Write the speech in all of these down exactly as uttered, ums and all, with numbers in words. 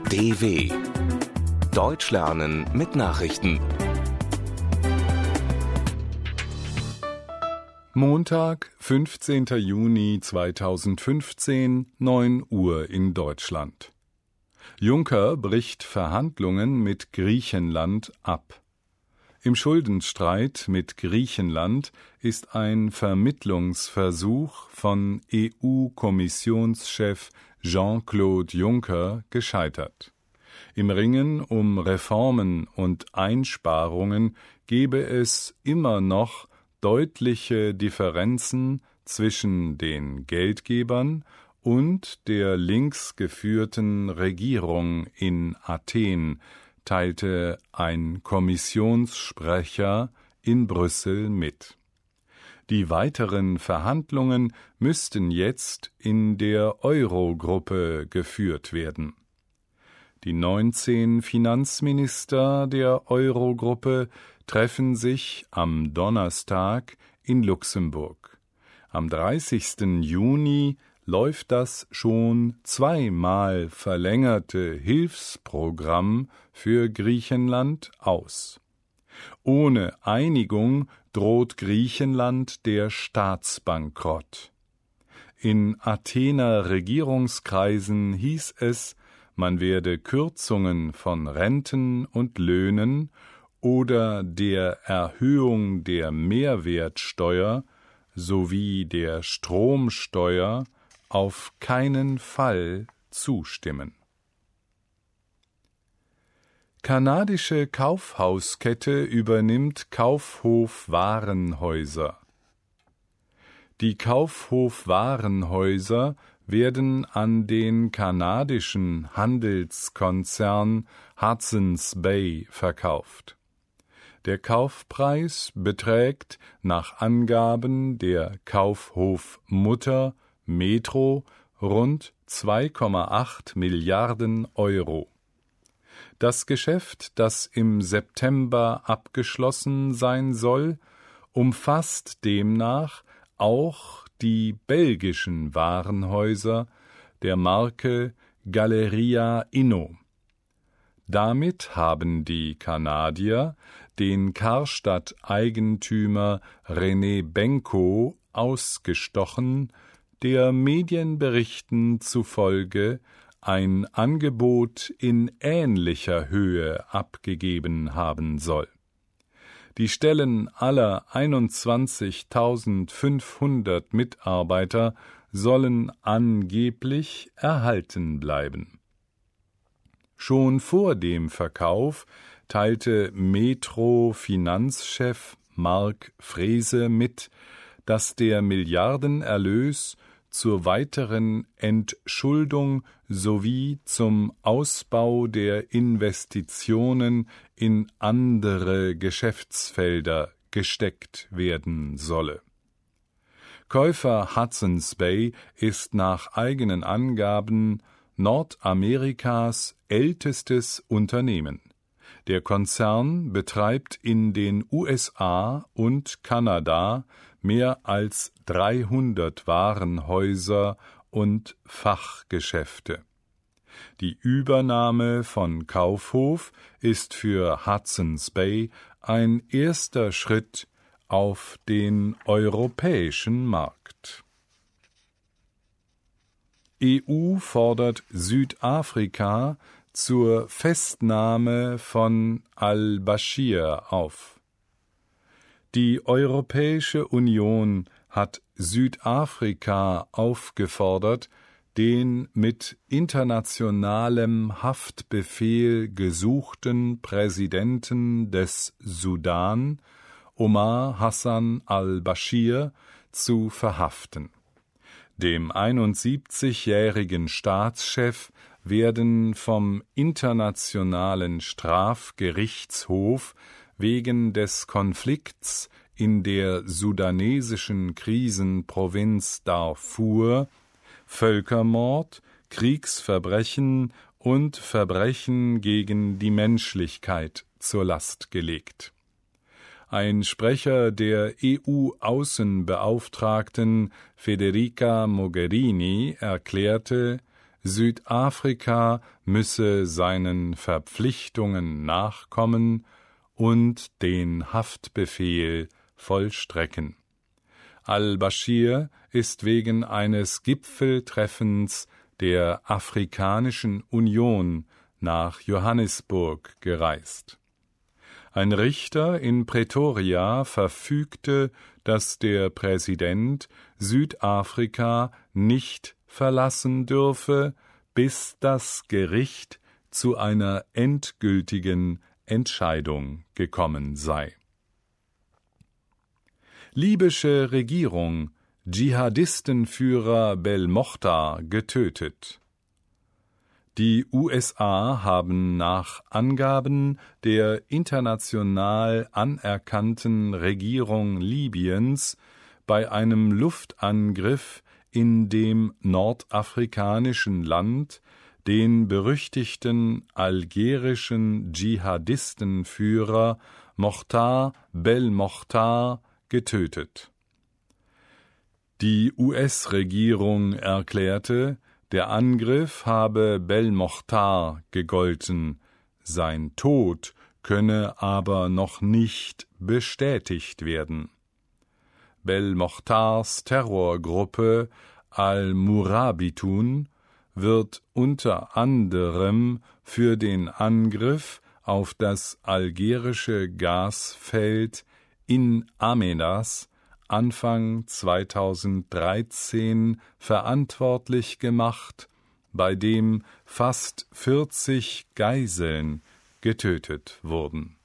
D W Deutsch lernen mit Nachrichten. Montag, fünfzehnter Juni zweitausendfünfzehn, neun Uhr in Deutschland. Juncker bricht Verhandlungen mit Griechenland ab. Im Schuldenstreit mit Griechenland ist ein Vermittlungsversuch von E U-Kommissionschef Jean-Claude Juncker gescheitert. Im Ringen um Reformen und Einsparungen gebe es immer noch deutliche Differenzen zwischen den Geldgebern und der links geführten Regierung in Athen, teilte ein Kommissionssprecher in Brüssel mit. Die weiteren Verhandlungen müssten jetzt in der Euro-Gruppe geführt werden. Die neunzehn Finanzminister der Euro-Gruppe treffen sich am Donnerstag in Luxemburg. Am dreißigsten Juni läuft das schon zweimal verlängerte Hilfsprogramm für Griechenland aus. Ohne Einigung droht Griechenland der Staatsbankrott. In Athener Regierungskreisen hieß es, man werde Kürzungen von Renten und Löhnen oder der Erhöhung der Mehrwertsteuer sowie der Stromsteuer auf keinen Fall zustimmen. Kanadische Kaufhauskette übernimmt Kaufhof Warenhäuser. Die Kaufhof Warenhäuser werden an den kanadischen Handelskonzern Hudson's Bay verkauft. Der Kaufpreis beträgt nach Angaben der Kaufhofmutter Metro rund zwei Komma acht Milliarden Euro. Das Geschäft, das im September abgeschlossen sein soll, umfasst demnach auch die belgischen Warenhäuser der Marke Galeria Inno. Damit haben die Kanadier den Karstadt-Eigentümer René Benko ausgestochen, der Medienberichten zufolge ein Angebot in ähnlicher Höhe abgegeben haben soll. Die Stellen aller einundzwanzigtausendfünfhundert Mitarbeiter sollen angeblich erhalten bleiben. Schon vor dem Verkauf teilte Metro-Finanzchef Mark Frese mit, dass der Milliardenerlös zur weiteren Entschuldung sowie zum Ausbau der Investitionen in andere Geschäftsfelder gesteckt werden solle. Käufer Hudson's Bay ist nach eigenen Angaben Nordamerikas ältestes Unternehmen. Der Konzern betreibt in den U S A und Kanada mehr als dreihundert Warenhäuser und Fachgeschäfte. Die Übernahme von Kaufhof ist für Hudson's Bay ein erster Schritt auf den europäischen Markt. E U fordert Südafrika zur Festnahme von al-Bashir auf. Die Europäische Union hat Südafrika aufgefordert, den mit internationalem Haftbefehl gesuchten Präsidenten des Sudan, Omar Hassan al-Bashir, zu verhaften. Dem einundsiebzigjährigen Staatschef werden vom Internationalen Strafgerichtshof wegen des Konflikts in der sudanesischen Krisenprovinz Darfur Völkermord, Kriegsverbrechen und Verbrechen gegen die Menschlichkeit zur Last gelegt. Ein Sprecher der E U-Außenbeauftragten Federica Mogherini erklärte, Südafrika müsse seinen Verpflichtungen nachkommen und den Haftbefehl vollstrecken. Al-Baschir ist wegen eines Gipfeltreffens der Afrikanischen Union nach Johannesburg gereist. Ein Richter in Pretoria verfügte, dass der Präsident Südafrika nicht verlassen dürfe, bis das Gericht zu einer endgültigen Entscheidung gekommen sei. Libysche Regierung: Dschihadistenführer Belmokhtar getötet. Die U S A haben nach Angaben der international anerkannten Regierung Libyens bei einem Luftangriff in dem nordafrikanischen Land den berüchtigten algerischen Dschihadistenführer Mokhtar Belmokhtar getötet. Die U S-Regierung erklärte, der Angriff habe Belmokhtar gegolten, sein Tod könne aber noch nicht bestätigt werden. Belmokhtars Terrorgruppe Al-Murabitun wird unter anderem für den Angriff auf das algerische Gasfeld in Amenas Anfang zweitausenddreizehn verantwortlich gemacht, bei dem fast vierzig Geiseln getötet wurden.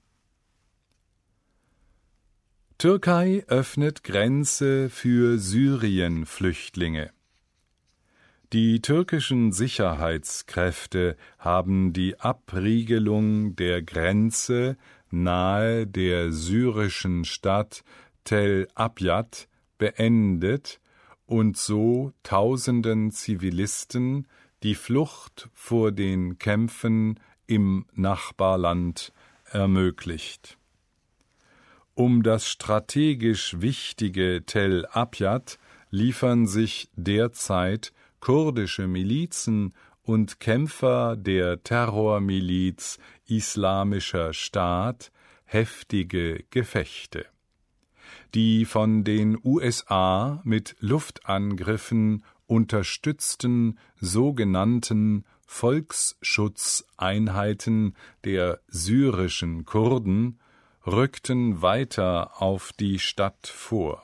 Türkei öffnet Grenze für Syrien-Flüchtlinge. Die türkischen Sicherheitskräfte haben die Abriegelung der Grenze nahe der syrischen Stadt Tel Abyad beendet und so tausenden Zivilisten die Flucht vor den Kämpfen im Nachbarland ermöglicht. Um das strategisch wichtige Tel Abyad liefern sich derzeit kurdische Milizen und Kämpfer der Terrormiliz Islamischer Staat heftige Gefechte. Die von den U S A mit Luftangriffen unterstützten sogenannten Volksschutzeinheiten der syrischen Kurden rückten weiter auf die Stadt vor.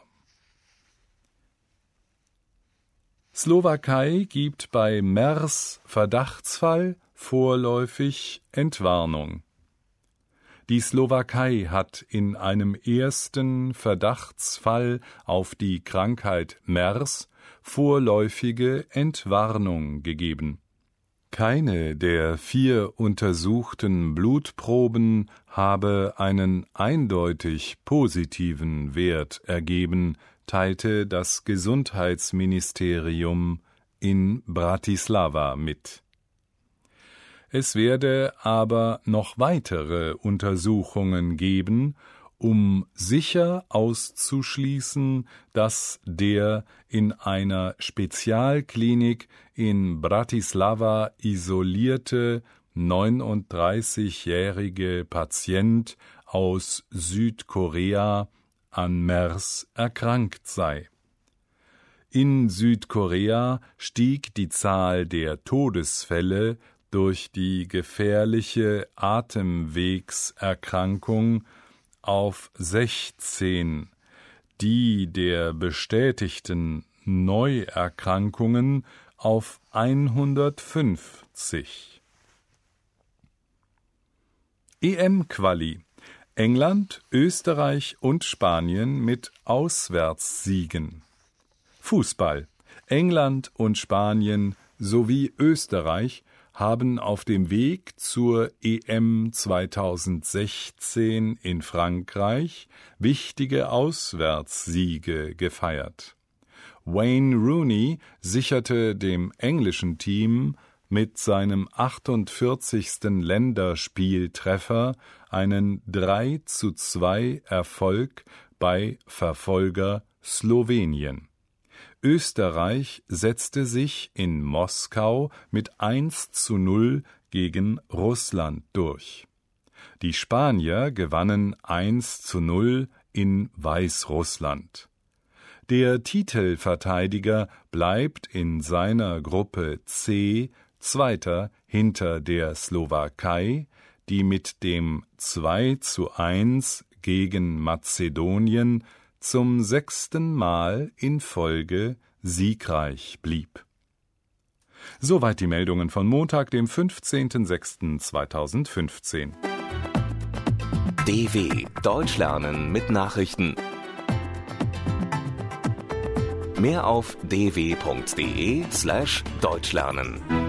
Slowakei gibt bei MERS-Verdachtsfall vorläufig Entwarnung. Die Slowakei hat in einem ersten Verdachtsfall auf die Krankheit MERS vorläufige Entwarnung gegeben. Keine der vier untersuchten Blutproben habe einen eindeutig positiven Wert ergeben, teilte das Gesundheitsministerium in Bratislava mit. Es werde aber noch weitere Untersuchungen geben, um sicher auszuschließen, dass der in einer Spezialklinik in Bratislava isolierte neununddreißigjährige Patient aus Südkorea an MERS erkrankt sei. In Südkorea stieg die Zahl der Todesfälle durch die gefährliche Atemwegserkrankung auf sechzehn, die der bestätigten Neuerkrankungen auf hundertfünfzig. E M-Quali: England, Österreich und Spanien mit Auswärtssiegen. Fußball: England und Spanien sowie Österreich haben auf dem Weg zur E M zweitausendsechzehn in Frankreich wichtige Auswärtssiege gefeiert. Wayne Rooney sicherte dem englischen Team mit seinem achtundvierzigsten Länderspieltreffer einen drei zu zwei Erfolg bei Verfolger Slowenien. Österreich setzte sich in Moskau mit eins zu null gegen Russland durch. Die Spanier gewannen eins zu null in Weißrussland. Der Titelverteidiger bleibt in seiner Gruppe C Zweiter hinter der Slowakei, die mit dem zwei zu eins gegen Mazedonien zum sechsten Mal in Folge siegreich blieb. Soweit die Meldungen von Montag, dem fünfzehnten sechsten zweitausendfünfzehn. D W Deutsch lernen mit Nachrichten. Mehr auf d w punkt d e slash deutsch lernen.